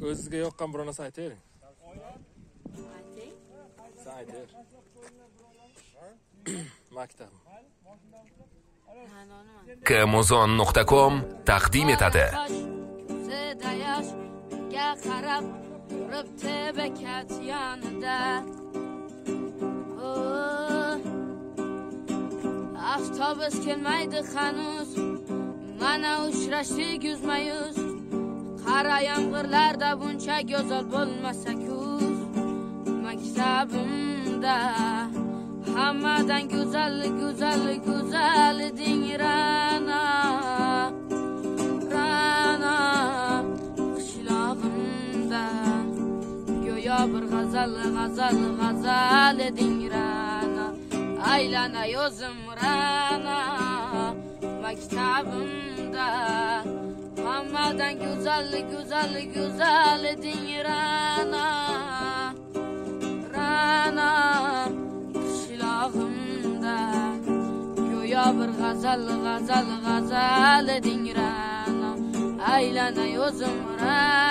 O'zingizga yoqqan bir narsa aytaylik. Ayting. Sen aytaylik. Maktab. kmuzon.com taqdim etadi. Ga qarab turibdi bekat yonida. Avtobus kelmaydi hanuz, mana uchrashdik yuzma-yuz. Qara yomg'irlarda buncha go'zal bo'lmasa kuz. Maktabimda hammadan go'zal ding Ra'no. Qishlog'imda go'yo bir g'azal ding Ra'no. Aylanay o'zim Ra'no. Maktabimda hammadan go'zal ding Ra'no. Qishlog'imda go'yo bir g'azal ding Ra'no. Aylanay o'zim Ra'no.